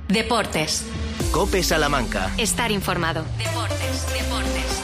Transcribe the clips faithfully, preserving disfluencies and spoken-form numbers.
Deportes. COPE Salamanca. Estar informado. Deportes, deportes.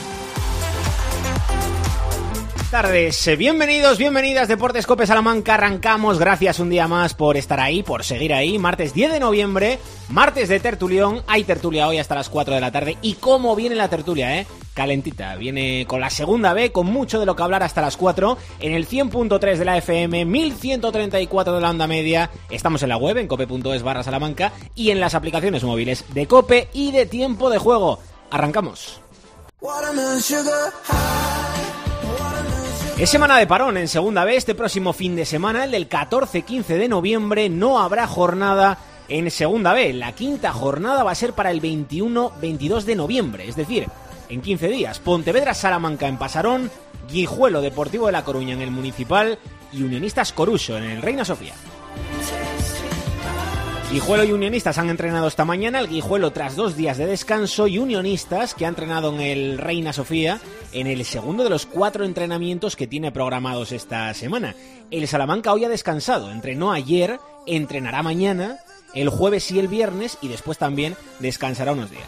Tardes, bienvenidos, bienvenidas, Deportes COPE Salamanca, arrancamos, gracias un día más por estar ahí, por seguir ahí, martes diez de noviembre, martes de tertulión, hay tertulia hoy hasta las cuatro de la tarde, y cómo viene la tertulia, eh, calentita, viene con la segunda B, con mucho de lo que hablar hasta las cuatro, en el cien punto tres de la F M, mil ciento treinta y cuatro de la onda media, estamos en la web, en cope punto es barra Salamanca, y en las aplicaciones móviles de COPE y de Tiempo de Juego, arrancamos. Es semana de parón en segunda B, este próximo fin de semana, el del catorce quince de noviembre, no habrá jornada en segunda B. La quinta jornada va a ser para el veintiuno veintidós de noviembre, es decir, en quince días. Pontevedra Salamanca en Pasarón, Guijuelo Deportivo de La Coruña en el Municipal y Unionistas Coruso en el Reina Sofía. Guijuelo y Unionistas han entrenado esta mañana, el Guijuelo tras dos días de descanso y Unionistas que ha entrenado en el Reina Sofía en el segundo de los cuatro entrenamientos que tiene programados esta semana. El Salamanca hoy ha descansado, entrenó ayer, entrenará mañana, el jueves y el viernes y después también descansará unos días.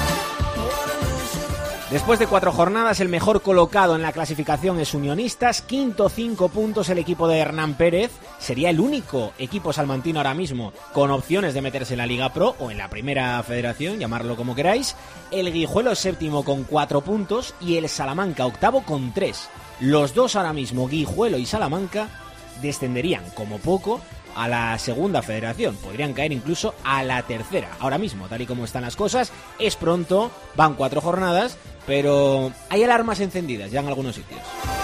Después de cuatro jornadas, el mejor colocado en la clasificación es Unionistas, quinto, cinco puntos el equipo de Hernán Pérez, sería el único equipo salmantino ahora mismo con opciones de meterse en la Liga Pro o en la Primera Federación, llamarlo como queráis. El Guijuelo séptimo con cuatro puntos y el Salamanca octavo con tres. Los dos ahora mismo, Guijuelo y Salamanca, descenderían como poco a la segunda federación, podrían caer incluso a la tercera. Ahora mismo, tal y como están las cosas, es pronto, van cuatro jornadas, pero hay alarmas encendidas ya en algunos sitios.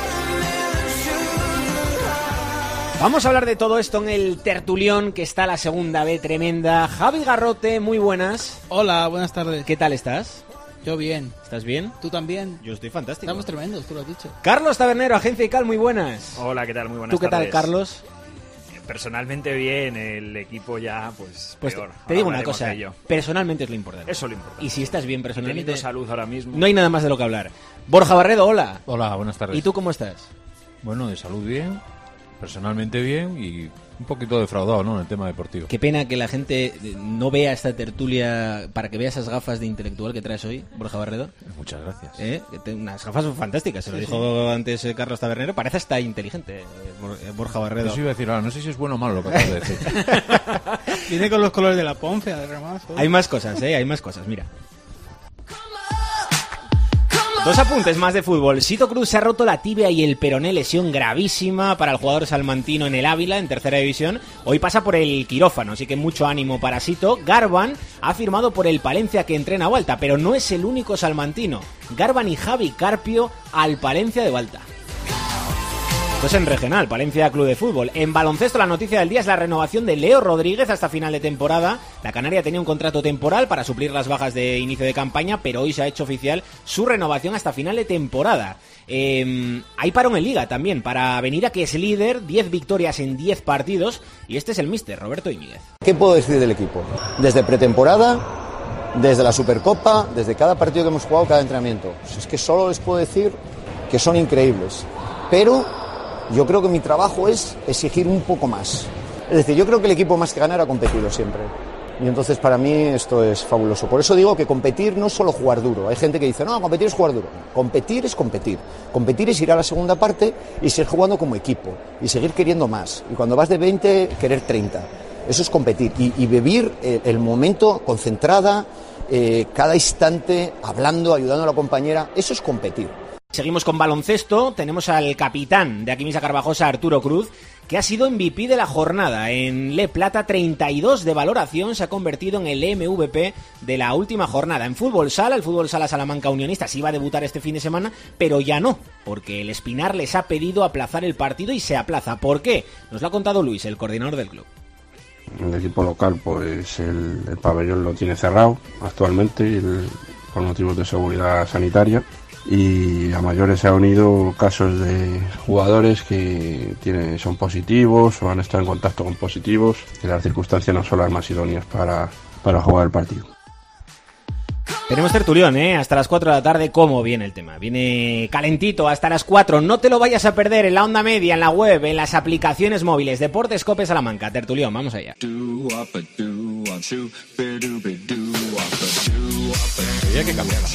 Vamos a hablar de todo esto en el tertulión, que está la segunda B tremenda. Javi Garrote, muy buenas. Hola, buenas tardes. ¿Qué tal estás? Yo bien. ¿Estás bien? ¿Tú también? Yo estoy fantástico. Estamos tremendos, tú lo has dicho. Carlos Tabernero, Agencia I C A L, muy buenas. Hola, ¿qué tal? Muy buenas tardes. ¿Tú qué tardes. tal, Carlos? Personalmente bien, el equipo ya, pues, pues peor. Te, te digo Ahora una cosa, personalmente es lo importante. Eso es lo importante. Y si estás bien personalmente... Teniendo salud ahora mismo... No hay nada más de lo que hablar. Borja Barredo, hola. Hola, buenas tardes. ¿Y tú cómo estás? Bueno, de salud bien, personalmente bien y un poquito defraudado, ¿no?, en el tema deportivo. Qué pena que la gente no vea esta tertulia para que vea esas gafas de intelectual que traes hoy, Borja Barredo. Muchas gracias. ¿Eh? Unas gafas fantásticas, se lo sí, dijo sí. antes eh, Carlos Tabernero. Parece hasta inteligente, eh, Borja Barredo. Eso iba a decir ahora, no sé si es bueno o malo lo que acabas de decir. Viene con los colores de la Ponce, además. ¿eh? Hay más cosas, ¿eh? Hay más cosas, mira. Dos apuntes más de fútbol. Sito Cruz se ha roto la tibia y el peroné, lesión gravísima para el jugador salmantino en el Ávila, en tercera división. Hoy pasa por el quirófano, así que mucho ánimo para Sito. Garban ha firmado por el Palencia, que entrena a Balta, pero no es el único salmantino. Garban y Javi Carpio al Palencia de Balta. Pues en regional, Palencia Club de Fútbol. En baloncesto, la noticia del día es la renovación de Leo Rodríguez hasta final de temporada. La Canaria tenía un contrato temporal para suplir las bajas de inicio de campaña, pero hoy se ha hecho oficial su renovación hasta final de temporada. Eh, hay parón en Liga también para Avenida, que es líder, diez victorias en diez partidos, y este es el míster, Roberto Íñiguez. ¿Qué puedo decir del equipo? Desde pretemporada, desde la Supercopa, desde cada partido que hemos jugado, cada entrenamiento. Es que solo les puedo decir que son increíbles, pero yo creo que mi trabajo es exigir un poco más. Es decir, yo creo que el equipo más que ganar ha competido siempre. Y entonces para mí esto es fabuloso. Por eso digo que competir no es solo jugar duro. Hay gente que dice, no, competir es jugar duro. Competir es competir. Competir es ir a la segunda parte y seguir jugando como equipo. Y seguir queriendo más. Y cuando vas de veinte, querer treinta. Eso es competir. Y, y vivir el, el momento concentrada, eh, cada instante, hablando, ayudando a la compañera. Eso es competir. Seguimos con baloncesto, tenemos al capitán de Aquimisa Carvajosa, Arturo Cruz, que ha sido M V P de la jornada. En Le Plata, treinta y dos de valoración, se ha convertido en el M V P de la última jornada. En fútbol sala, el fútbol sala Salamanca Unionistas iba a debutar este fin de semana, pero ya no, porque el Espinar les ha pedido aplazar el partido y se aplaza. ¿Por qué? Nos lo ha contado Luis, el coordinador del club. El equipo local, pues el, el pabellón lo tiene cerrado actualmente el, por motivos de seguridad sanitaria. Y a mayores se han unido casos de jugadores que tienen, son positivos o han estado en contacto con positivos, que las circunstancias no son las más idóneas para, para jugar el partido. Tenemos tertulión, ¿eh? Hasta las cuatro de la tarde. ¿Cómo viene el tema? Viene calentito hasta las cuatro. No te lo vayas a perder en la onda media, en la web, en las aplicaciones móviles. Deportes Cope Salamanca. Tertulión, vamos allá. Había que cambiarla.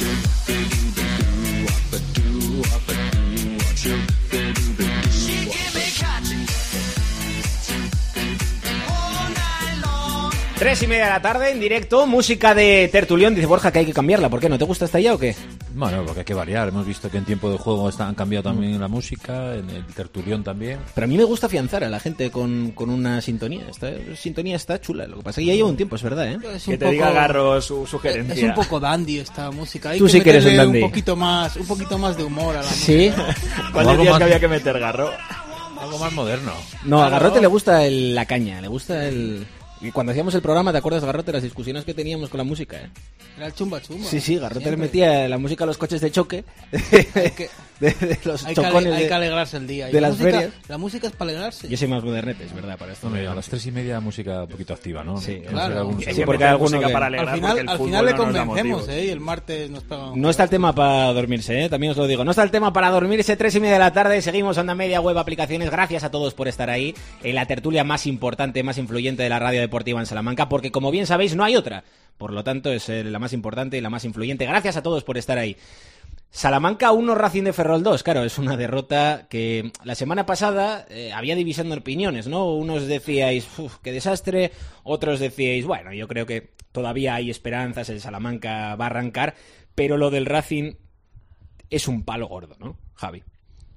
Tres y media de la tarde, en directo, música de tertulión. Dice Borja que hay que cambiarla. ¿Por qué? ¿No te gusta hasta allá o qué? Bueno, porque hay que variar. Hemos visto que en tiempo de juego está, han cambiado también la música, en el tertulión también. Pero a mí me gusta afianzar a la gente con, con una sintonía. Esta sintonía está chula. Lo que pasa es que ya lleva un tiempo, es verdad, ¿eh? Es Que un te poco- diga Garro su sugerencia. Es un poco dandy esta música. Hay Tú que sí que eres un meterle dandy. un poquito más, un poquito más de humor a la Sí. música. ¿Cuál O algo decías más- que había que meter, Garro? Algo más moderno. No, a Claro. Garrote le gusta el- la caña, le gusta el... Y cuando hacíamos el programa, ¿te acuerdas, Garrote, las discusiones que teníamos con la música, eh? Era el chumba chumba. Sí, sí, Garrote le Siempre. metía la música a los coches de choque, Hay que, de, de los hay que ale- chocones hay de- que alegrarse el día. Y de la las música- ferias. La música es para alegrarse. Yo soy más modernete, es verdad, para esto. Hombre, a las tres y media música un poquito activa, ¿no? Sí, No sé, claro. algún Sí, Sí, segundo. porque hay alguno música que- para Al alegrar, final, porque el al fútbol final le no nos da convencemos, motivos. ¿eh? Y el martes nos pega un- No está el tema para dormirse, ¿eh? También os lo digo. No está el tema para dormirse, tres y media de la tarde. Seguimos onda media, web, aplicaciones. Gracias a todos por estar ahí en la tertulia más importante, más influyente de la radio deportiva en Salamanca, porque como bien sabéis, no hay otra. Por lo tanto, es eh, la más importante y la más influyente. Gracias a todos por estar ahí. Salamanca uno, Racing de Ferrol dos. Claro, es una derrota que la semana pasada eh, había división de opiniones, ¿no? Unos decíais, uff, qué desastre. Otros decíais, bueno, yo creo que todavía hay esperanzas, el Salamanca va a arrancar. Pero lo del Racing es un palo gordo, ¿no, Javi?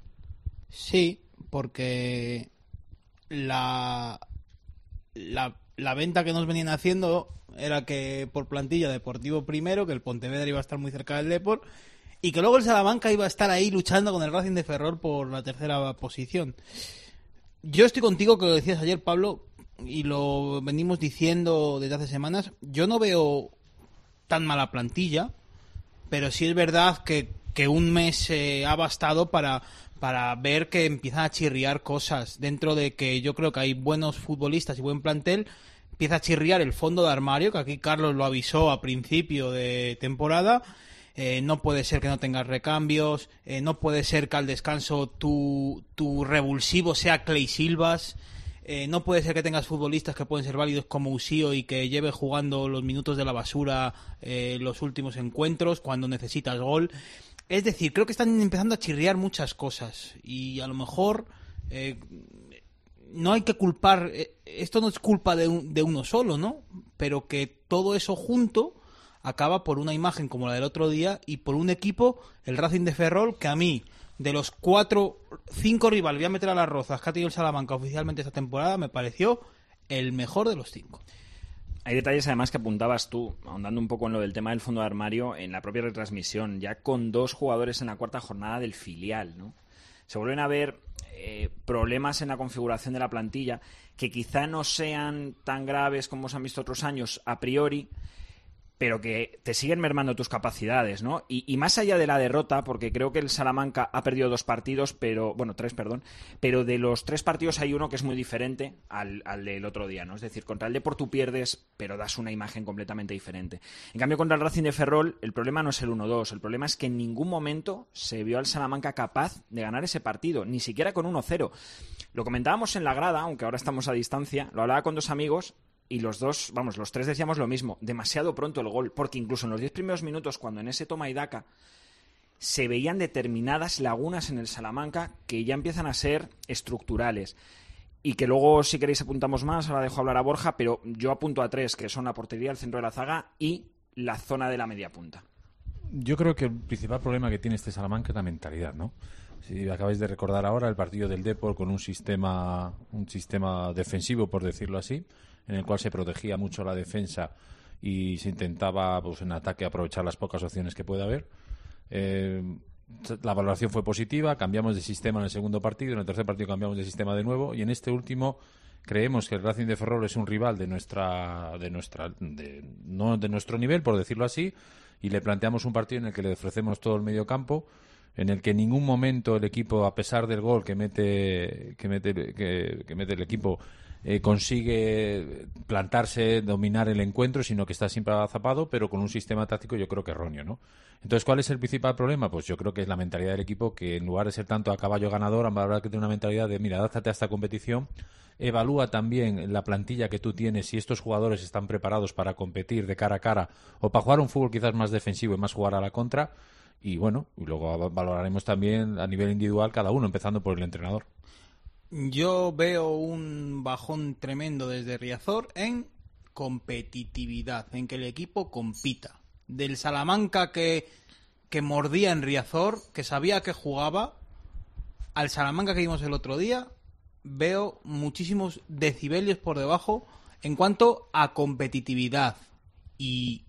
Sí, porque la, la, la venta que nos venían haciendo era que por plantilla Deportivo primero, que el Pontevedra iba a estar muy cerca del Depor, y que luego el Salamanca iba a estar ahí luchando con el Racing de Ferrol por la tercera posición. Yo estoy contigo, que lo decías ayer, Pablo, y lo venimos diciendo desde hace semanas. Yo no veo tan mala plantilla, pero sí es verdad que, que un mes eh, ha bastado para, para ver que empiezan a chirriar cosas. Dentro de que yo creo que hay buenos futbolistas y buen plantel, empieza a chirriar el fondo de armario, que aquí Carlos lo avisó a principio de temporada. Eh, no puede ser que no tengas recambios, eh, no puede ser que al descanso tu, tu revulsivo sea Clay Silvas. Eh, no puede ser que tengas futbolistas que pueden ser válidos como Usío y que lleve jugando los minutos de la basura eh, los últimos encuentros cuando necesitas gol. Es decir, creo que están empezando a chirriar muchas cosas y a lo mejor eh, no hay que culpar, eh, esto no es culpa de, un, de uno solo, ¿no? Pero que todo eso junto acaba por una imagen como la del otro día y por un equipo, el Racing de Ferrol, que a mí, de los cuatro, cinco rivales, voy a meter a las rozas que ha tenido el Salamanca oficialmente esta temporada, me pareció el mejor de los cinco. Hay detalles además que apuntabas tú, ahondando un poco en lo del tema del fondo de armario, en la propia retransmisión, ya con dos jugadores en la cuarta jornada del filial, ¿no? Se vuelven a ver eh, problemas en la configuración de la plantilla que quizá no sean tan graves como se han visto otros años a priori, pero que te siguen mermando tus capacidades, ¿no? Y, y más allá de la derrota, porque creo que el Salamanca ha perdido dos partidos, pero bueno, tres, perdón, pero de los tres partidos hay uno que es muy diferente al, al del otro día, ¿no? Es decir, contra el Depor tú pierdes, pero das una imagen completamente diferente. En cambio, contra el Racing de Ferrol, el problema no es el uno dos, el problema es que en ningún momento se vio al Salamanca capaz de ganar ese partido, ni siquiera con uno cero. Lo comentábamos en la grada, aunque ahora estamos a distancia, lo hablaba con dos amigos, y los dos, vamos, los tres decíamos lo mismo, demasiado pronto el gol, porque incluso en los diez primeros minutos, cuando en ese toma y daca, se veían determinadas lagunas en el Salamanca que ya empiezan a ser estructurales. Y que luego, si queréis, apuntamos más, ahora dejo hablar a Borja, pero yo apunto a tres, que son la portería, el centro de la zaga y la zona de la media punta. Yo creo que el principal problema que tiene este Salamanca es la mentalidad, ¿no? Si acabáis de recordar ahora el partido del Depor con un sistema, un sistema defensivo, por decirlo así, en el cual se protegía mucho la defensa y se intentaba, pues, en ataque aprovechar las pocas opciones que pueda haber. Eh, la valoración fue positiva, cambiamos de sistema en el segundo partido, en el tercer partido cambiamos de sistema de nuevo y en este último creemos que el Racing de Ferrol es un rival de nuestra, de nuestra, de, no de nuestro nivel, por decirlo así, y le planteamos un partido en el que le ofrecemos todo el medio campo, en el que en ningún momento el equipo, a pesar del gol que mete, que mete, que, que mete el equipo, eh, consigue plantarse, dominar el encuentro, sino que está siempre agazapado, pero con un sistema táctico yo creo que erróneo, ¿no? Entonces, ¿cuál es el principal problema? Pues yo creo que es la mentalidad del equipo, que en lugar de ser tanto a caballo ganador, habrá que tener una mentalidad de, mira, adáptate a esta competición, evalúa también la plantilla que tú tienes, si estos jugadores están preparados para competir de cara a cara o para jugar un fútbol quizás más defensivo y más jugar a la contra, y bueno, y luego valoraremos también a nivel individual cada uno, empezando por el entrenador. Yo veo un bajón tremendo desde Riazor en competitividad, en que el equipo compita. Del Salamanca que, que mordía en Riazor, que sabía que jugaba, al Salamanca que vimos el otro día, veo muchísimos decibelios por debajo en cuanto a competitividad. Y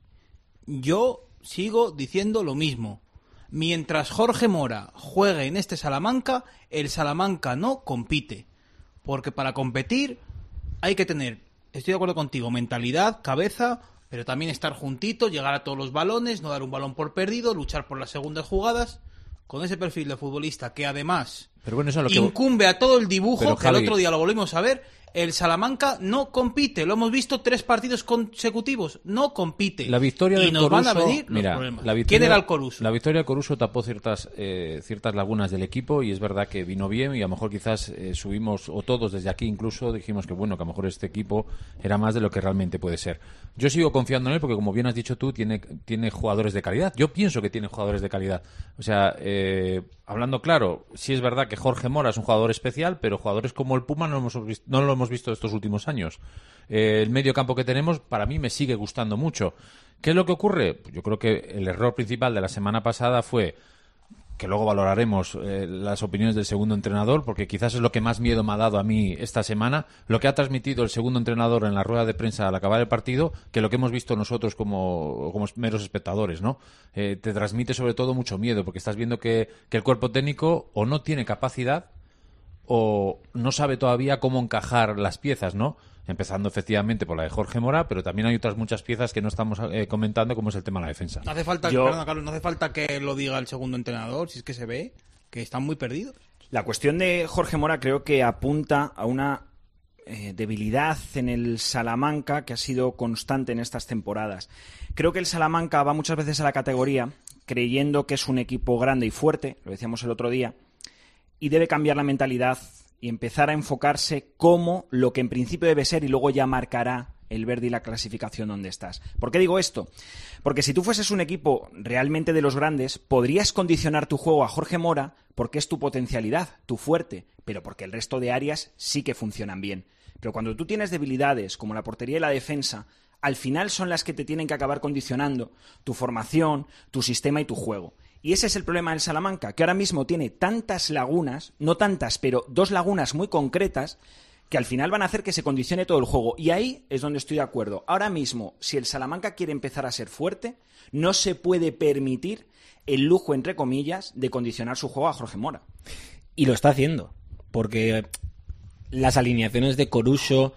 yo sigo diciendo lo mismo. Mientras Jorge Mora juegue en este Salamanca, el Salamanca no compite. Porque para competir hay que tener, estoy de acuerdo contigo, mentalidad, cabeza, pero también estar juntito, llegar a todos los balones, no dar un balón por perdido, luchar por las segundas jugadas. Con ese perfil de futbolista que además pero bueno, eso es lo que... incumbe a todo el dibujo, pero, que Javi... el otro día lo volvimos a ver, el Salamanca no compite, lo hemos visto tres partidos consecutivos, no compite. La victoria y del nos Coruso, van a venir los mira, problemas. La victoria, ¿Quién era el Coruso? La victoria del Coruso tapó ciertas eh, ciertas lagunas del equipo, y es verdad que vino bien, y a lo mejor quizás eh, subimos, o todos desde aquí incluso dijimos que bueno, que a lo mejor este equipo era más de lo que realmente puede ser. Yo sigo confiando en él porque, como bien has dicho tú, tiene, tiene jugadores de calidad. Yo pienso que tiene jugadores de calidad. O sea, eh, hablando claro, sí es verdad que Jorge Mora es un jugador especial, pero jugadores como el Puma no lo hemos visto, no lo hemos visto estos últimos años. Eh, el medio campo que tenemos para mí me sigue gustando mucho. ¿Qué es lo que ocurre? Pues yo creo que el error principal de la semana pasada fue, que luego valoraremos eh, las opiniones del segundo entrenador, porque quizás es lo que más miedo me ha dado a mí esta semana, lo que ha transmitido el segundo entrenador en la rueda de prensa al acabar el partido, que lo que hemos visto nosotros como, como meros espectadores, ¿no? Eh, te transmite sobre todo mucho miedo, porque estás viendo que, que el cuerpo técnico o no tiene capacidad o no sabe todavía cómo encajar las piezas, ¿no? Empezando efectivamente por la de Jorge Mora, pero también hay otras muchas piezas que no estamos eh, comentando, como es el tema de la defensa. No hace falta, Yo... perdón, Carlos, no hace falta que lo diga el segundo entrenador, si es que se ve que están muy perdidos. La cuestión de Jorge Mora creo que apunta a una eh, debilidad en el Salamanca que ha sido constante en estas temporadas. Creo que el Salamanca va muchas veces a la categoría creyendo que es un equipo grande y fuerte, lo decíamos el otro día, y debe cambiar la mentalidad y empezar a enfocarse como lo que en principio debe ser, y luego ya marcará el verde y la clasificación donde estás. ¿Por qué digo esto? Porque si tú fueses un equipo realmente de los grandes, podrías condicionar tu juego a Jorge Mora porque es tu potencialidad, tu fuerte, pero porque el resto de áreas sí que funcionan bien. Pero cuando tú tienes debilidades como la portería y la defensa, al final son las que te tienen que acabar condicionando tu formación, tu sistema y tu juego. Y ese es el problema del Salamanca, que ahora mismo tiene tantas lagunas, no tantas, pero dos lagunas muy concretas, que al final van a hacer que se condicione todo el juego. Y ahí es donde estoy de acuerdo. Ahora mismo, si el Salamanca quiere empezar a ser fuerte, no se puede permitir el lujo, entre comillas, de condicionar su juego a Jorge Mora. Y lo está haciendo, porque las alineaciones de Coruso,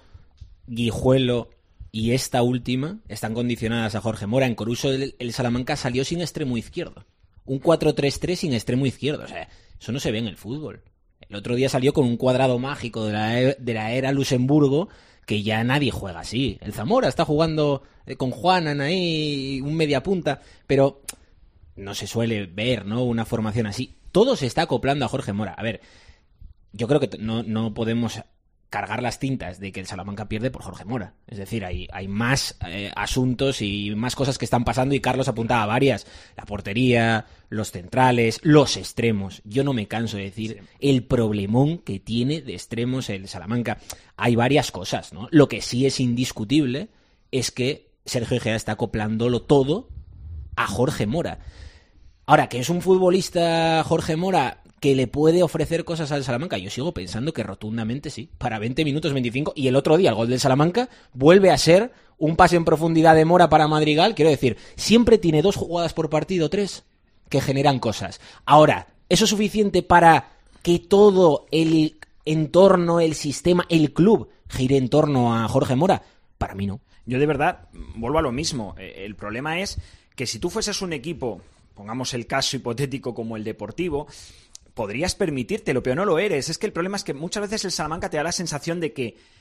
Guijuelo y esta última están condicionadas a Jorge Mora. En Coruso el, el Salamanca salió sin extremo izquierdo. Un cuatro tres tres sin extremo izquierdo. O sea, eso no se ve en el fútbol. El otro día salió con un cuadrado mágico de la, de la era Luxemburgo, que ya nadie juega así. El Zamora está jugando con Juanan ahí, un media punta, pero no se suele ver, ¿no?, una formación así. Todo se está acoplando a Jorge Mora. A ver, yo creo que no, no podemos cargar las tintas de que el Salamanca pierde por Jorge Mora. Es decir, hay, hay más eh, asuntos y más cosas que están pasando, y Carlos apuntaba a varias. La portería, los centrales, los extremos. Yo no me canso de decir sí. el problemón que tiene de extremos el Salamanca. Hay varias cosas, ¿no? Lo que sí es indiscutible es que Sergio Egea está acoplándolo todo a Jorge Mora. Ahora, ¿que es un futbolista Jorge Mora que le puede ofrecer cosas al Salamanca? Yo sigo pensando que rotundamente sí. Para veinte minutos, veinticinco, y el otro día el gol del Salamanca vuelve a ser un pase en profundidad de Mora para Madrigal. Quiero decir, siempre tiene dos jugadas por partido, tres, que generan cosas. Ahora, ¿eso es suficiente para que todo el entorno, el sistema, el club gire en torno a Jorge Mora? Para mí no. Yo de verdad vuelvo a lo mismo. El problema es que si tú fueses un equipo, pongamos el caso hipotético como el Deportivo, podrías permitírtelo, pero no lo eres. Es que el problema es que muchas veces el Salamanca te da la sensación de que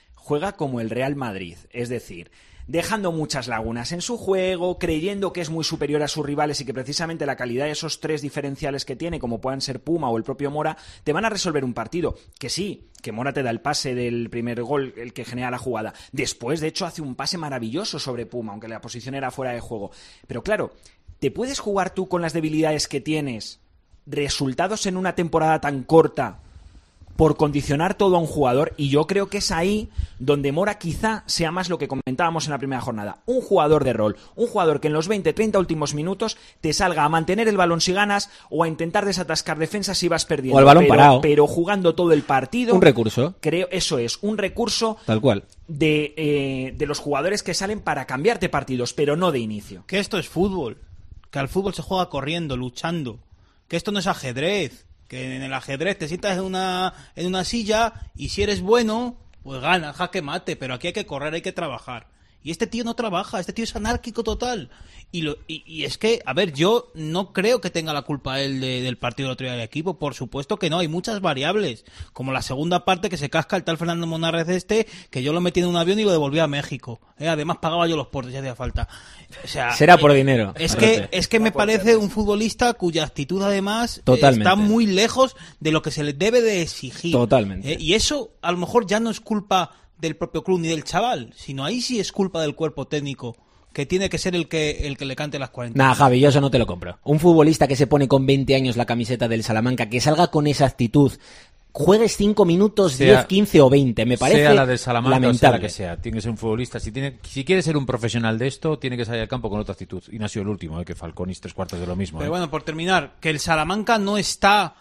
juega como el Real Madrid, es decir, dejando muchas lagunas en su juego, creyendo que es muy superior a sus rivales y que precisamente la calidad de esos tres diferenciales que tiene, como puedan ser Puma o el propio Mora, te van a resolver un partido. Que sí, que Mora te da el pase del primer gol, el que genera la jugada. Después, de hecho, hace un pase maravilloso sobre Puma, aunque la posición era fuera de juego. Pero claro, ¿te puedes jugar tú con las debilidades que tienes, resultados en una temporada tan corta, por condicionar todo a un jugador? Y yo creo que es ahí donde Mora quizá sea más lo que comentábamos en la primera jornada. Un jugador de rol, un jugador que en los veinte treinta últimos minutos te salga a mantener el balón si ganas o a intentar desatascar defensas si vas perdiendo. O el balón pero, parado. Pero jugando todo el partido. Un recurso. Creo, eso es, un recurso. Tal cual. De, eh, de los jugadores que salen para cambiarte partidos, pero no de inicio. Que esto es fútbol. Que al fútbol se juega corriendo, luchando. Que esto no es ajedrez. Que en el ajedrez te sientas en una en una silla y si eres bueno, pues ganas, jaque mate, pero aquí hay que correr, hay que trabajar. Y este tío no trabaja, este tío es anárquico total. Y, lo, y, y es que, a ver, yo no creo que tenga la culpa él de, del partido del otro día del equipo, por supuesto que no, hay muchas variables, como la segunda parte que se casca el tal Fernando Monarrez este, que yo lo metí en un avión y lo devolví a México. ¿eh? Además pagaba yo los portes, ya hacía falta. O sea, será por eh, dinero. Es que, es que me parece un futbolista cuya actitud además Totalmente. está muy lejos de lo que se le debe de exigir. Totalmente. ¿eh? Y eso a lo mejor ya no es culpa del propio club ni del chaval, sino ahí sí es culpa del cuerpo técnico, que tiene que ser el que el que le cante las cuarenta. Nah, Javi, yo eso no te lo compro. Un futbolista que se pone con veinte años la camiseta del Salamanca, que salga con esa actitud, juegues cinco minutos, sea, diez, quince o veinte, me parece sea la del Salamanca lamentable. o sea la que sea, tiene que ser un futbolista. Si tiene, si quiere ser un profesional de esto, tiene que salir al campo con otra actitud. Y no ha sido el último, ¿eh? Que Falconis tres cuartos de lo mismo. Pero ¿eh? bueno, por terminar, que el Salamanca no está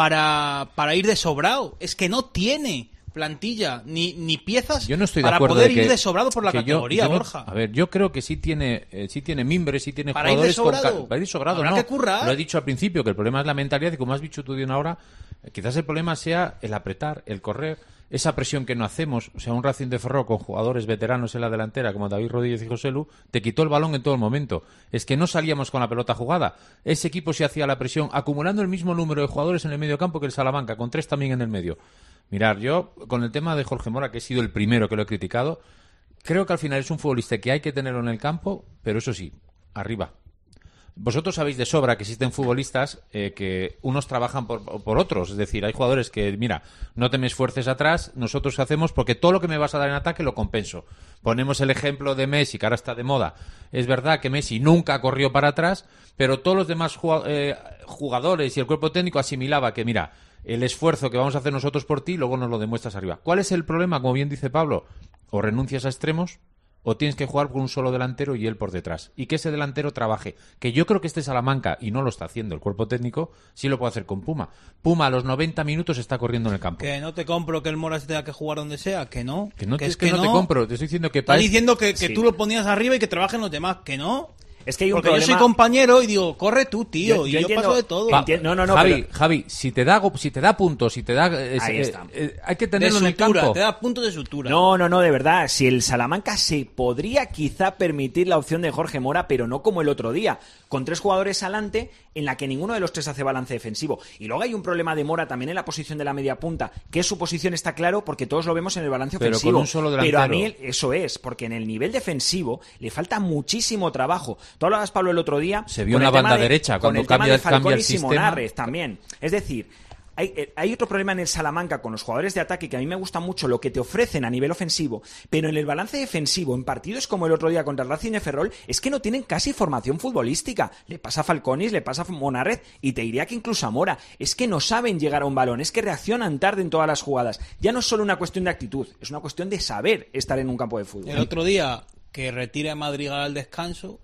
para, para ir de sobrado, es que no tiene plantilla ni, ni piezas yo no estoy de para acuerdo poder de que, ir de sobrado por la categoría, yo, yo no, Borja. A ver, yo creo que sí tiene eh, sí tiene mimbres, sí tiene para jugadores ir de sobrado. con ca- para ir de sobrado, Habrá no. que currar. Lo he dicho al principio, que el problema es la mentalidad y como has dicho tú de una hora, eh, quizás el problema sea el apretar, el correr, esa presión que no hacemos. O sea, un Racing de Ferrol con jugadores veteranos en la delantera como David Rodríguez y José Lu, te quitó el balón en todo el momento. Es que no salíamos con la pelota jugada. Ese equipo se hacía la presión acumulando el mismo número de jugadores en el medio campo que el Salamanca, con tres también en el medio. Mirar, yo con el tema de Jorge Mora, que he sido el primero que lo he criticado, creo que al final es un futbolista que hay que tenerlo en el campo, pero eso sí, arriba. Vosotros sabéis de sobra que existen futbolistas eh, que unos trabajan por, por otros. Es decir, hay jugadores que, mira, no te me esfuerces atrás, nosotros hacemos porque todo lo que me vas a dar en ataque lo compenso. Ponemos el ejemplo de Messi, que ahora está de moda. Es verdad que Messi nunca corrió para atrás, pero todos los demás jugadores y el cuerpo técnico asimilaba que, mira, el esfuerzo que vamos a hacer nosotros por ti, luego nos lo demuestras arriba. ¿Cuál es el problema? Como bien dice Pablo, o renuncias a extremos o tienes que jugar con un solo delantero y él por detrás. Y que ese delantero trabaje. Que yo creo que este Salamanca, y no lo está haciendo el cuerpo técnico, sí lo puede hacer con Puma. Puma a los noventa minutos está corriendo en el campo. Que no te compro que el Mora se tenga que jugar donde sea, que no. Que no que te, es que que no no te compro, te estoy diciendo que... Está para- diciendo que, que Sí. tú lo ponías arriba y que trabajen los demás, que no. Es que hay un Porque problema. yo soy compañero y digo, corre tú, tío, Yo- y yo yo entiendo- paso de todo. Pa- Enti- no, no, no, Javi, pero- Javi, si te da, go- si te da puntos, si te da... eh, Ahí eh, está. eh, hay que de tenerlo en el sutura, campo. te da puntos de sutura. No, no, no, de verdad. Si el Salamanca se podría quizá permitir la opción de Jorge Mora, pero no como el otro día, con tres jugadores adelante en la que ninguno de los tres hace balance defensivo. Y luego hay un problema de Mora también en la posición de la media punta, que su posición está claro porque todos lo vemos en el balance Pero ofensivo. con un solo pero a delantero. mí el- eso es, porque en el nivel defensivo le falta muchísimo trabajo. Tú hablabas, Pablo, el otro día... Se vio con una el tema banda de- derecha, con cuando el tema cambia- de cambia el Falcón y sistema. Simonarrez también. Es decir... Hay, eh, hay otro problema en el Salamanca con los jugadores de ataque que a mí me gusta mucho lo que te ofrecen a nivel ofensivo, pero en el balance defensivo, en partidos como el otro día contra el Racing de Ferrol, es que no tienen casi formación futbolística. Le pasa a Falconis, le pasa a Monarrez y te diría que incluso a Mora. Es que no saben llegar a un balón, es que reaccionan tarde en todas las jugadas. Ya no es solo una cuestión de actitud, es una cuestión de saber estar en un campo de fútbol. El otro día que retire a Madrigal al descanso.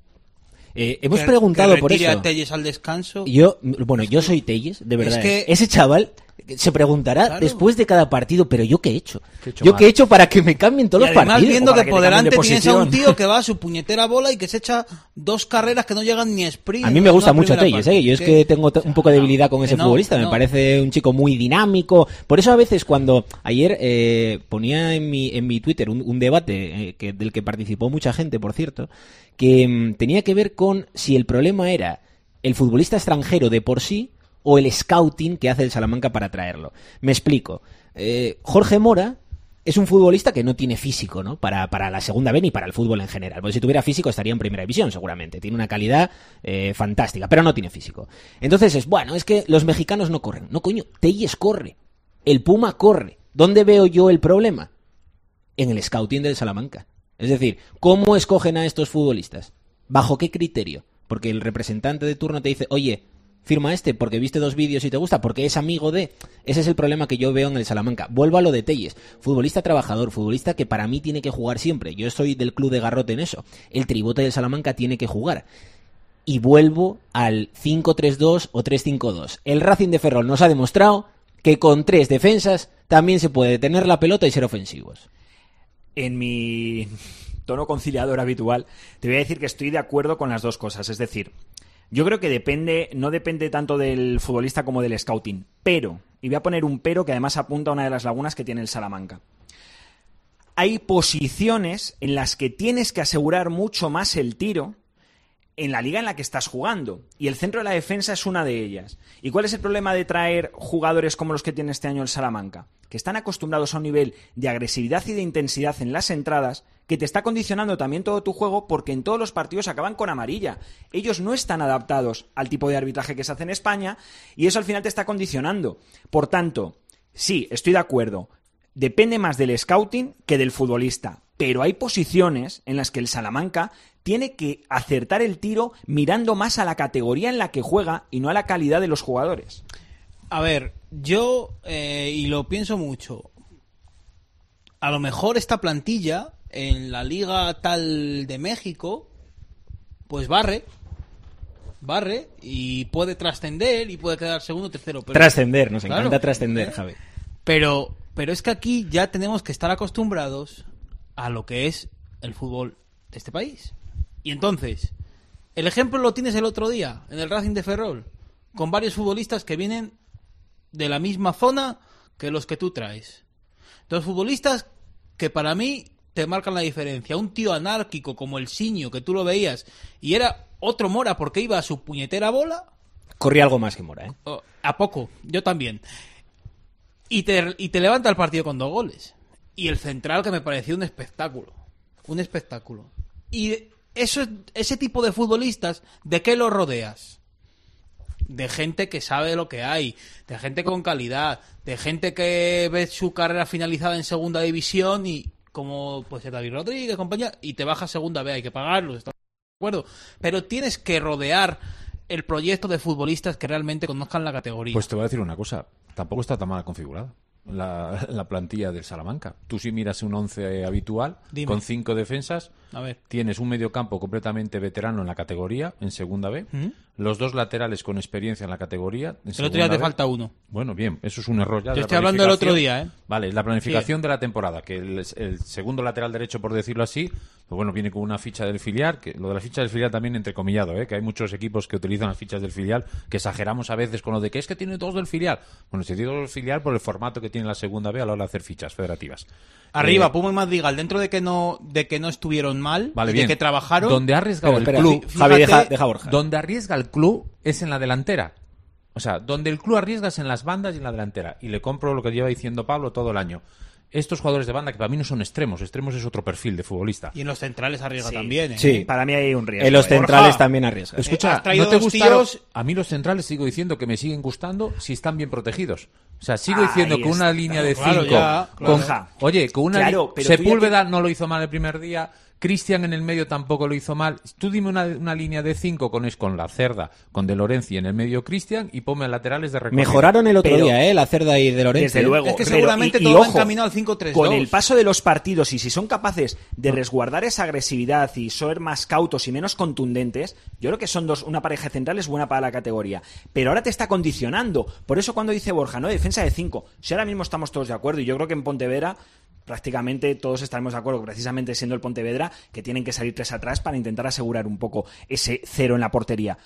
Eh, hemos que- preguntado que por retire eso. a Telles al descanso. Yo, bueno, yo soy Telles, de verdad. Es que- ¿eh? Ese chaval se preguntará Claro. después de cada partido, pero ¿yo qué he hecho? ¿Qué he hecho ¿Yo mal? qué he hecho para que me cambien todos Y los además partidos? viendo O para que que por te cambien de delante tienes a un posición. tío que va a su puñetera bola y que se echa dos carreras que no llegan ni a sprint. A mí me en gusta una mucho primera Telles, parte. ¿eh? Yo es ¿Qué? que tengo t- un poco de debilidad con que ese no, futbolista. Me no. parece un chico muy dinámico. Por eso a veces cuando ayer eh, ponía en mi, en mi Twitter un, un debate eh, que, del que participó mucha gente, por cierto, que mm, tenía que ver con si el problema era el futbolista extranjero de por sí o el scouting que hace el Salamanca para traerlo. Me explico. Eh, Jorge Mora es un futbolista que no tiene físico, ¿no? Para, para la segunda B ni para el fútbol en general. Porque si tuviera físico estaría en primera división, seguramente. Tiene una calidad eh, fantástica, pero no tiene físico. Entonces es, bueno, es que los mexicanos no corren. No, coño, Telles corre. El Puma corre. ¿Dónde veo yo el problema? En el scouting del Salamanca. Es decir, ¿cómo escogen a estos futbolistas? ¿Bajo qué criterio? Porque el representante de turno te dice, oye, firma este porque viste dos vídeos y te gusta, porque es amigo de... Ese es el problema que yo veo en el Salamanca. Vuelvo a lo de Telles. Futbolista trabajador, futbolista que para mí tiene que jugar siempre. Yo soy del club de Garrote en eso. El tribote del Salamanca tiene que jugar. Y vuelvo al cinco tres dos o tres cinco dos. El Racing de Ferrol nos ha demostrado que con tres defensas también se puede tener la pelota y ser ofensivos. En mi tono conciliador habitual, te voy a decir que estoy de acuerdo con las dos cosas. Es decir, yo creo que depende, no depende tanto del futbolista como del scouting. Pero, y voy a poner un pero que además apunta a una de las lagunas que tiene el Salamanca. Hay posiciones en las que tienes que asegurar mucho más el tiro en la liga en la que estás jugando. Y el centro de la defensa es una de ellas. ¿Y cuál es el problema de traer jugadores como los que tiene este año el Salamanca? Que están acostumbrados a un nivel de agresividad y de intensidad en las entradas que te está condicionando también todo tu juego, porque en todos los partidos acaban con amarilla. Ellos no están adaptados al tipo de arbitraje que se hace en España y eso al final te está condicionando. Por tanto, sí, estoy de acuerdo. Depende más del scouting que del futbolista. Pero hay posiciones en las que el Salamanca tiene que acertar el tiro mirando más a la categoría en la que juega y no a la calidad de los jugadores. A ver, yo, eh, y lo pienso mucho, a lo mejor esta plantilla en la liga tal de México, pues barre, barre y puede trascender y puede quedar segundo o tercero. Pero, trascender, nos claro, encanta trascender, ¿eh? Javi. Pero, pero es que aquí ya tenemos que estar acostumbrados a lo que es el fútbol de este país. Y entonces, el ejemplo lo tienes el otro día, en el Racing de Ferrol, con varios futbolistas que vienen de la misma zona que los que tú traes. Dos futbolistas que para mí te marcan la diferencia. Un tío anárquico como el Siño, que tú lo veías, y era otro Mora porque iba a su puñetera bola. Corría algo más que Mora, ¿eh? Oh, a poco, yo también. Y te, y te levanta el partido con dos goles. Y el central, que me pareció un espectáculo. Un espectáculo. Y eso, ese tipo de futbolistas, ¿de qué los rodeas? De gente que sabe lo que hay, de gente con calidad, de gente que ve su carrera finalizada en segunda división y como pues David Rodríguez, compañía, y te baja a segunda B, hay que pagarlos, ¿estás de acuerdo? Pero tienes que rodear el proyecto de futbolistas que realmente conozcan la categoría. Pues te voy a decir una cosa, tampoco está tan mal configurada la, la plantilla del Salamanca. Tú si miras un once habitual, Dime. con cinco defensas, a ver. Tienes un mediocampo completamente veterano en la categoría, en segunda B, ¿Mm? los dos laterales con experiencia en la categoría. En el otro día te B. falta uno. Bueno, bien, eso es un error ya. Yo estoy hablando del otro día, ¿eh? Vale, la planificación sí. de la temporada, que el, el segundo lateral derecho, por decirlo así, pues bueno, viene con una ficha del filial, que lo de la ficha del filial también entrecomillado, ¿eh? Que hay muchos equipos que utilizan las fichas del filial, que exageramos a veces con lo de que es que tiene todos del filial. Bueno, se tiene todos del filial por el formato que tiene la segunda B a la hora de hacer fichas federativas. Arriba, eh, Puma y Madrigal, dentro de que no de que no estuvieron mal, vale, de bien. que trabajaron. Donde ha arriesgado espera, el espera, club, fíjate, Javi, deja, deja Borja. Donde arriesga el club es en la delantera. O sea, donde el club arriesga es en las bandas y en la delantera. Y le compro lo que lleva diciendo Pablo todo el año. Estos jugadores de banda que para mí no son extremos, extremos es otro perfil de futbolista. Y en los centrales arriesga sí. también, ¿eh? Sí, para mí hay un riesgo. En los ¿eh? centrales Borja, también arriesga. Escucha, eh, ¿no te gustaron? tíos... A mí los centrales sigo diciendo que me siguen gustando si están bien protegidos. O sea, sigo Ahí diciendo que una está. línea de Claro, cinco... ya, con, claro. Oye, con una... Claro, li- pero tú ya Sepúlveda te- no lo hizo mal el primer día... Cristian en el medio tampoco lo hizo mal. Tú dime una, una línea de cinco con, es, con la Cerda, con De Lorenzi en el medio Cristian y ponme laterales de recorrido. Mejoraron el otro Pero- día, ¿eh? La Cerda y De Lorenzi. Desde luego. Es que Pero- seguramente y- y todo va ojo, encaminado al cinco tres dos. Con el paso de los partidos y si son capaces de resguardar esa agresividad y ser más cautos y menos contundentes, yo creo que son dos, una pareja central es buena para la categoría. Pero ahora te está condicionando. Por eso cuando dice Borja, no, defensa de cinco. Si ahora mismo estamos todos de acuerdo y yo creo que en Pontevedra prácticamente todos estaremos de acuerdo, precisamente siendo el Pontevedra, que tienen que salir tres atrás para intentar asegurar un poco ese cero en la portería.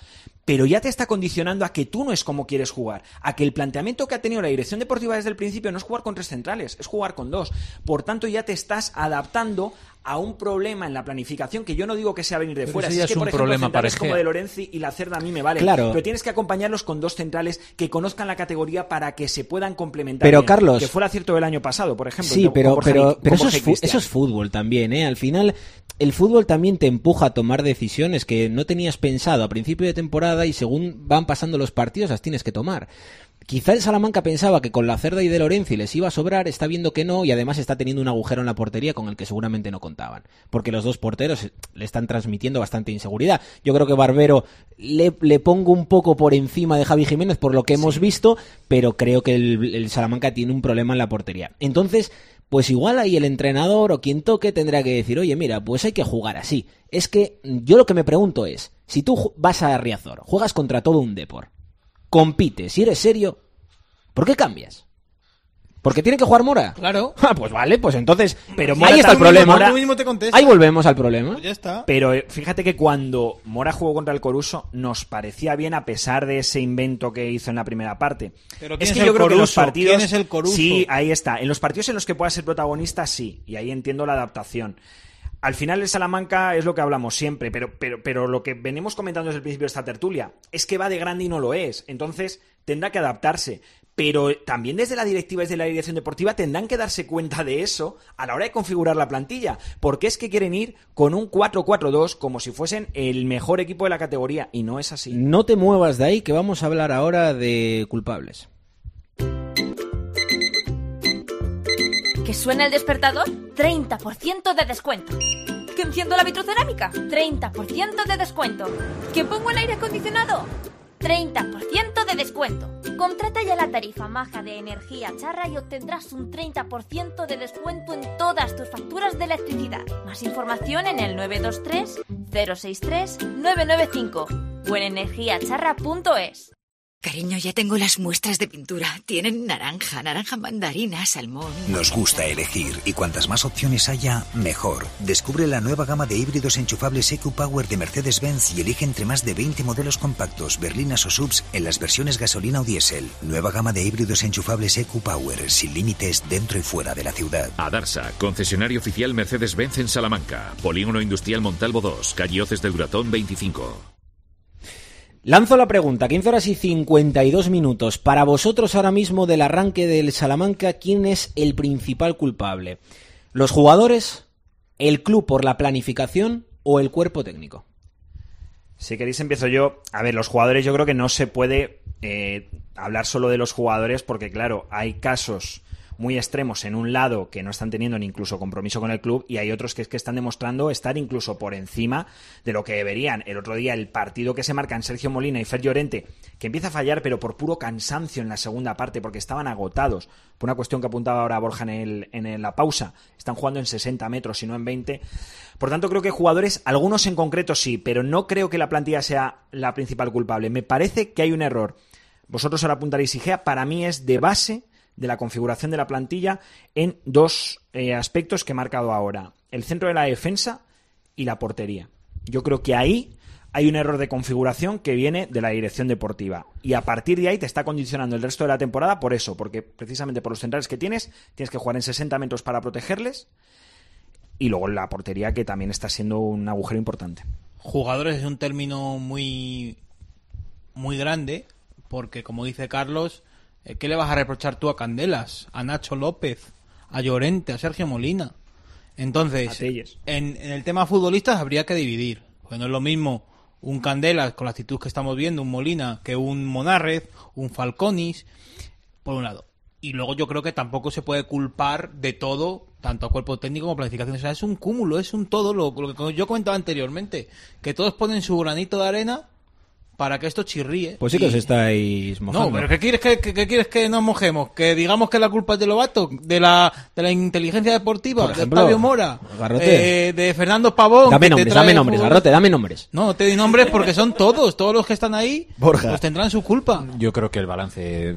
pero ya te está condicionando a que tú no es como quieres jugar, a que el planteamiento que ha tenido la dirección deportiva desde el principio no es jugar con tres centrales, es jugar con dos. Por tanto, ya te estás adaptando a un problema en la planificación que yo no digo que sea venir de pero fuera. Si es, es que, un por ejemplo, problema centrales para como Egea. De Lorenzi y la Cerda a mí me valen. Claro. Pero tienes que acompañarlos con dos centrales que conozcan la categoría para que se puedan complementar. Pero, bien. Carlos... Que fue el acierto del año pasado, por ejemplo. Sí, con pero, Borja pero, Vic- pero con eso, Borja es fu- Cristian. eso es fútbol también, ¿eh? Al final, el fútbol también te empuja a tomar decisiones que no tenías pensado a principio de temporada y según van pasando los partidos las tienes que tomar. Quizá el Salamanca pensaba que con la Cerda y De Lorenzi les iba a sobrar, está viendo que no y además está teniendo un agujero en la portería con el que seguramente no contaban, porque los dos porteros le están transmitiendo bastante inseguridad. Yo creo que Barbero le, le pongo un poco por encima de Javi Jiménez por lo que hemos visto, pero creo que el, el Salamanca tiene un problema en la portería. Entonces, pues igual ahí el entrenador o quien toque tendrá que decir, oye, mira, pues hay que jugar así. Es que yo lo que me pregunto es, si tú vas a Riazor, juegas contra todo un Depor, compites, si eres serio, ¿por qué cambias? ¿Porque tiene que jugar Mora? Claro. Ah, pues vale, pues entonces, Pero ahí Mora está el también- problema. Mora- Tú mismo te contestas. Ahí volvemos al problema. Pues ya está. Pero eh, fíjate que cuando Mora jugó contra el Coruso nos parecía bien a pesar de ese invento que hizo en la primera parte. Pero es ¿quién que es yo el creo que los Coruso? partidos... ¿Quién es el Coruso? Sí, ahí está. En los partidos en los que pueda ser protagonista, sí. Y ahí entiendo la adaptación. Al final el Salamanca es lo que hablamos siempre, pero, pero, pero lo que venimos comentando desde el principio de esta tertulia es que va de grande y no lo es. Entonces tendrá que adaptarse. Pero también desde la directiva, desde la dirección deportiva, tendrán que darse cuenta de eso a la hora de configurar la plantilla. Porque es que quieren ir con un cuatro cuatro dos como si fuesen el mejor equipo de la categoría. Y no es así. No te muevas de ahí, que vamos a hablar ahora de culpables. ¿Que suena el despertador? treinta por ciento de descuento. ¿Que enciendo la vitrocerámica? treinta por ciento de descuento. ¿Que pongo el aire acondicionado? treinta por ciento de descuento. Contrata ya la tarifa maja de Energía Charra y obtendrás un treinta por ciento de descuento en todas tus facturas de electricidad. Más información en el nueve dos tres, cero seis tres, nueve nueve cinco o en energía charra punto es. Cariño, ya tengo las muestras de pintura. Tienen naranja, naranja mandarina, salmón... Nos gusta elegir y cuantas más opciones haya, mejor. Descubre la nueva gama de híbridos enchufables E Q Power de Mercedes-Benz y elige entre más de veinte modelos compactos, berlinas o subs en las versiones gasolina o diésel. Nueva gama de híbridos enchufables E Q Power, sin límites dentro y fuera de la ciudad. Adarsa, concesionario oficial Mercedes-Benz en Salamanca. Polígono Industrial Montalvo dos, calle Hoces del Duratón veinticinco. Lanzo la pregunta, quince horas y cincuenta y dos minutos. Para vosotros ahora mismo del arranque del Salamanca, ¿quién es el principal culpable? ¿Los jugadores, el club por la planificación o el cuerpo técnico? Si queréis empiezo yo. A ver, los jugadores yo creo que no se puede eh, hablar solo de los jugadores porque claro, hay casos muy extremos en un lado que no están teniendo ni incluso compromiso con el club y hay otros que es que están demostrando estar incluso por encima de lo que deberían. El otro día el partido que se marcan Sergio Molina y Fer Llorente, que empieza a fallar pero por puro cansancio en la segunda parte porque estaban agotados, por una cuestión que apuntaba ahora Borja en, el, en la pausa, están jugando en sesenta metros y no en veinte. Por tanto creo que jugadores, algunos en concreto sí, pero no creo que la plantilla sea la principal culpable. Me parece que hay un error. Vosotros ahora apuntaréis Igea, para mí es de base de la configuración de la plantilla en dos eh, aspectos que he marcado ahora. El centro de la defensa y la portería. Yo creo que ahí hay un error de configuración que viene de la dirección deportiva. Y a partir de ahí te está condicionando el resto de la temporada por eso, porque precisamente por los centrales que tienes, tienes que jugar en sesenta metros para protegerles. Y luego la portería, que también está siendo un agujero importante. Jugadores es un término muy, muy grande, porque como dice Carlos... ¿Qué le vas a reprochar tú a Candelas, a Nacho López, a Llorente, a Sergio Molina? Entonces, en, en el tema futbolistas habría que dividir. Pues no es lo mismo un Candelas con la actitud que estamos viendo, un Molina, que un Monárrez, un Falconis, por un lado. Y luego yo creo que tampoco se puede culpar de todo, tanto a cuerpo técnico como a planificación. O sea, es un cúmulo, es un todo, lo, lo que yo comentaba anteriormente, que todos ponen su granito de arena para que esto chirríe. Pues sí que os estáis mojando. No, pero ¿qué quieres que, que, que quieres que nos mojemos? ¿Que digamos que la culpa es de Lobato? ¿De la, de la inteligencia deportiva? Por ejemplo, ¿de Octavio Mora? Garrote. Eh, ¿De Fernando Pavón? Dame que nombres, te trae dame nombres, fútbol? Garrote, dame nombres. No, te di nombres porque son todos, todos los que están ahí, Borja. pues tendrán su culpa. Yo creo que el balance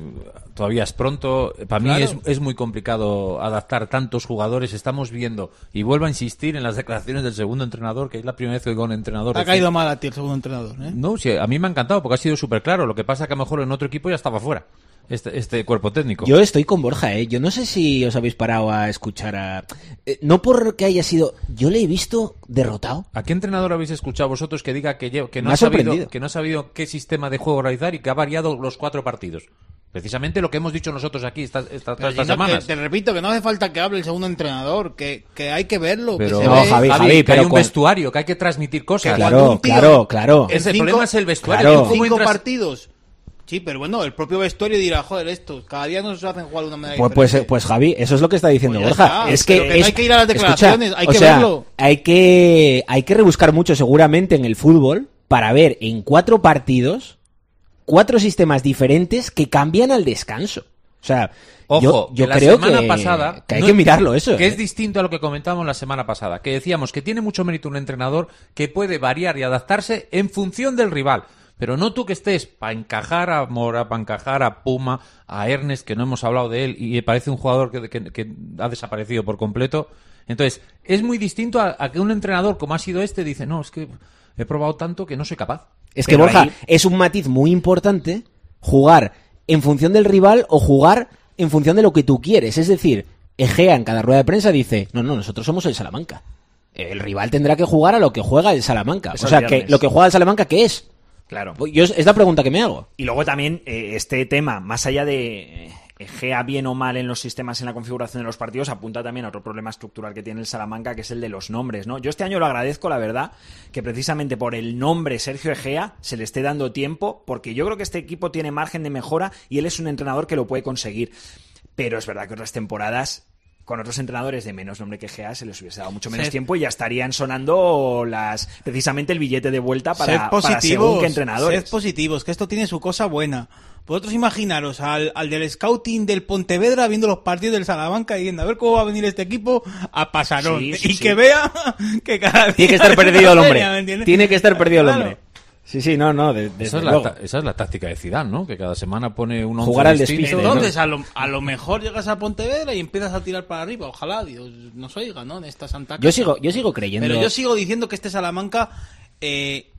todavía es pronto. Para Claro. mí es, es muy complicado adaptar tantos jugadores. Estamos viendo, y vuelvo a insistir en las declaraciones del segundo entrenador, que es la primera vez que oigo a un entrenador. Ha decir- caído mal a ti el segundo entrenador, ¿eh? No, sí, a mí me ha encantado porque ha sido súper claro. Lo que pasa que a lo mejor en otro equipo ya estaba fuera este, este cuerpo técnico. Yo estoy con Borja, ¿eh? Yo no sé si os habéis parado a escuchar a... eh, no porque haya sido... Yo le he visto derrotado. ¿A qué entrenador habéis escuchado vosotros que diga que, lle- que, no, Me ha ha sabido, sorprendido. que no ha sabido qué sistema de juego realizar y que ha variado los cuatro partidos? Precisamente lo que hemos dicho nosotros aquí estas, estas, Pero estas si no, que- semanas. te repito que no hace falta que hable el segundo entrenador, que, que hay que verlo. Pero, que se No, ve. Javi, Javi, Javi, que pero hay un con- vestuario, que hay que transmitir cosas. Claro, cuando un tío- claro, claro. En Ese el cinco- problema es el vestuario. Claro. Tú cómo cinco entras- partidos. Sí, pero bueno, el propio vestuario dirá, joder, esto, cada día nos hacen jugar de una manera Pues, pues, diferente. pues Javi, eso es lo que está diciendo Pues ya Borja. está, es pero que, que no es- hay que ir a las declaraciones, hay o que sea, verlo. Hay que, hay que rebuscar mucho seguramente en el fútbol para ver en cuatro partidos cuatro sistemas diferentes que cambian al descanso. O sea, Ojo, yo, yo que la creo semana que, pasada que hay no- que mirarlo eso. Que ¿eh? es distinto a lo que comentábamos la semana pasada, que decíamos que tiene mucho mérito un entrenador que puede variar y adaptarse en función del rival. Pero no tú que estés para encajar a Mora, para encajar a Puma, a Ernest, que no hemos hablado de él, y parece un jugador que, que- que ha desaparecido por completo. Entonces, es muy distinto a, a que un entrenador como ha sido este dice, no, es que he probado tanto que no soy capaz. Es que Pero Borja, ahí- es un matiz muy importante jugar en función del rival o jugar en función de lo que tú quieres. Es decir, Egea en cada rueda de prensa dice, no, no, nosotros somos el Salamanca. El rival tendrá que jugar a lo que juega el Salamanca. Es o el sea, que viernes. lo que juega el Salamanca, ¿qué es? Claro. Yo, es la pregunta que me hago. Y luego también eh, este tema, más allá de eh, Egea bien o mal en los sistemas, en la configuración de los partidos, apunta también a otro problema estructural que tiene el Salamanca, que es el de los nombres, ¿no? Yo este año lo agradezco, la verdad, que precisamente por el nombre Sergio Egea se le esté dando tiempo, porque yo creo que este equipo tiene margen de mejora y él es un entrenador que lo puede conseguir. Pero es verdad que otras temporadas, con otros entrenadores de menos nombre que Egea, se les hubiese dado mucho menos Sed- tiempo y ya estarían sonando las precisamente el billete de vuelta para, Sed para positivos, según qué entrenadores. sed positivos, que esto tiene su cosa buena. Vosotros imaginaros al, al del scouting del Pontevedra viendo los partidos del Salamanca y diciendo a ver cómo va a venir este equipo a pasarón. Sí, sí, y sí. que vea que cada día Tiene que estar es perdido el una hombre. feria, ¿me entiendes? Tiene que estar perdido el Claro. hombre. Sí, sí, no, no, de- desde Esa es, la, luego. ta- esa es la táctica de Zidane, ¿no? Que cada semana pone un once Jugar al distinto. despiste, Entonces, a lo, a lo mejor llegas a Pontevedra y empiezas a tirar para arriba. Ojalá Dios nos oiga, ¿no? En esta santa casa. Yo sigo, yo sigo creyendo. Pero yo sigo diciendo que este Salamanca eh,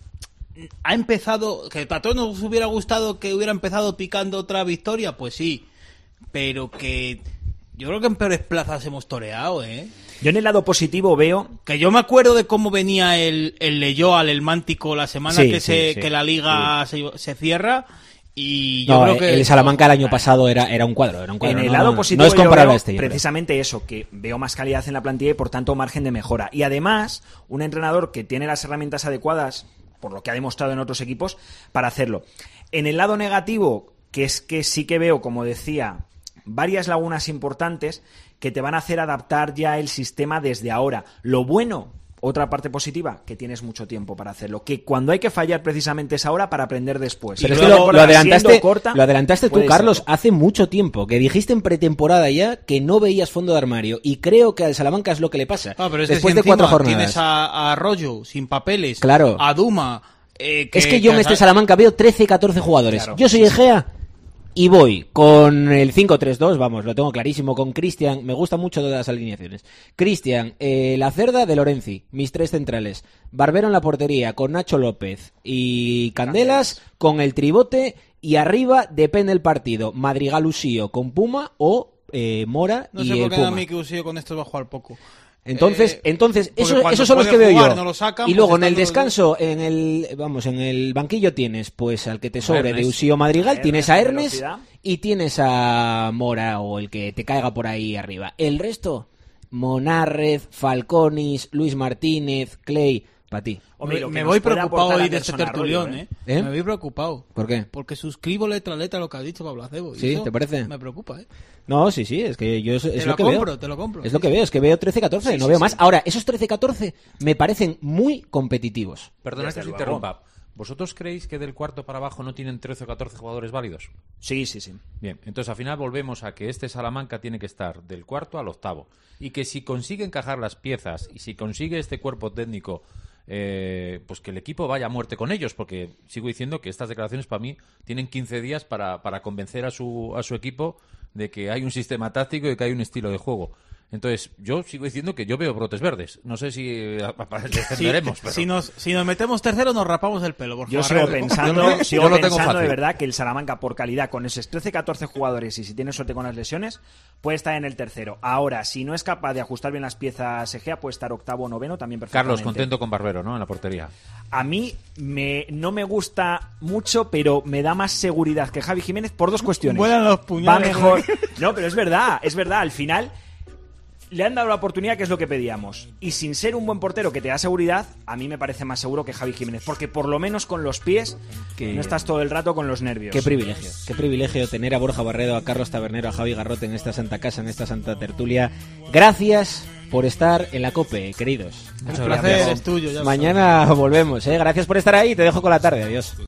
ha empezado. Que a todos nos hubiera gustado que hubiera empezado picando otra victoria, pues sí. Pero que yo creo que en peores plazas hemos toreado, ¿eh? Yo en el lado positivo veo Que yo me acuerdo de cómo venía el, el Leyoa, el Mántico, la semana Sí, que, sí, se, sí, que la liga se, se cierra. Y yo No, creo que el Salamanca el año pasado era, era un cuadro, era un cuadro. en el no, lado no, positivo no es yo comparable veo a este. yo creo. precisamente eso, que veo más calidad en la plantilla y por tanto margen de mejora. Y además, un entrenador que tiene las herramientas adecuadas, por lo que ha demostrado en otros equipos, para hacerlo. En el lado negativo, que es que sí que veo, como decía, varias lagunas importantes que te van a hacer adaptar ya el sistema desde ahora. Lo bueno, otra parte positiva, que tienes mucho tiempo para hacerlo. Que cuando hay que fallar precisamente es ahora para aprender después. Pero Y es que luego, lo, por lo la adelantaste, siendo corta, lo adelantaste tú, puede Carlos, serlo. hace mucho tiempo, que dijiste en pretemporada ya que no veías fondo de armario. Y creo que al Salamanca es lo que le pasa. Ah, pero es que Después si de encima cuatro jornadas. Tienes a, a Arroyo sin papeles, Claro. a Duma. eh, Es que yo en este a- Salamanca veo trece, catorce jugadores. Claro. Yo soy Egea y voy con el cinco tres dos, vamos, lo tengo clarísimo, con Cristian, me gustan mucho todas las alineaciones. Cristian, eh, La Cerda de Lorenzi, mis tres centrales. Barbero en la portería, con Nacho López y Candelas, con el tribote, y arriba depende el partido, Madrigal Usío con Puma o eh, Mora No y sé el por qué a Puma. mí que Usío con esto va a jugar poco. Entonces, Eh, entonces porque eso, cuando esos son los puede que veo jugar, yo. no lo sacan, y pues luego en el están los- descanso, en el vamos, en el banquillo tienes pues al que te sobre de Ernest. Usío Madrigal, Ernest tienes a en Ernest velocidad. y tienes a Mora o el que te caiga por ahí arriba. El resto, Monárrez, Falconis, Luis Martínez, Clay, para ti. Hombre, me lo que me nos voy puede preocupado aportar hoy de este Anderson tertulión, Arroyo, ¿eh? ¿eh? Me voy preocupado. ¿Por qué? Porque suscribo letra a letra lo que ha dicho Pablo Acebo. y ¿Sí? eso ¿Te parece? Me preocupa, ¿eh? No, sí, sí, es que yo es, Te es lo lo que compro, veo. te lo compro. Es lo que veo, es que veo trece catorce, Sí, no sí, veo sí. más. Ahora, esos trece catorce me parecen muy competitivos. Perdona que Desde os luego. interrumpa. ¿Vosotros creéis que del cuarto para abajo no tienen trece o catorce jugadores válidos? Sí, sí, sí. Bien, entonces al final volvemos a que este Salamanca tiene que estar del cuarto al octavo. Y que si consigue encajar las piezas y si consigue este cuerpo técnico eh, pues que el equipo vaya a muerte con ellos, porque sigo diciendo que estas declaraciones para mí tienen quince días para, para convencer a su, a su equipo de que hay un sistema táctico y que hay un estilo de juego. Entonces, yo sigo diciendo que yo veo brotes verdes. No sé si descenderemos. Sí, pero... si, nos, si nos metemos tercero, nos rapamos el pelo. Por yo favor. sigo pensando, yo, sigo yo lo pensando tengo fácil. de verdad que el Salamanca, por calidad, con esos trece catorce jugadores y si tiene suerte con las lesiones, puede estar en el tercero. Ahora, si no es capaz de ajustar bien las piezas Egea, puede estar octavo o noveno también perfectamente. Carlos, contento con Barbero, ¿no? En la portería. A mí me, no me gusta mucho, pero me da más seguridad que Javi Jiménez por dos cuestiones. Vuelan los puñales. Va mejor. No, pero es verdad, es verdad. Al final le han dado la oportunidad, que es lo que pedíamos. Y sin ser un buen portero que te da seguridad, a mí me parece más seguro que Javi Jiménez. Porque por lo menos con los pies que... no estás todo el rato con los nervios. Qué privilegio. Qué privilegio tener a Borja Barredo, a Carlos Tabernero, a Javi Garrote en esta santa casa, en esta santa tertulia. Gracias por estar en la COPE, queridos. Muchas gracias. Es tuyo, ya Mañana volvemos, ¿eh? Gracias por estar ahí. Te dejo con la tarde. Adiós.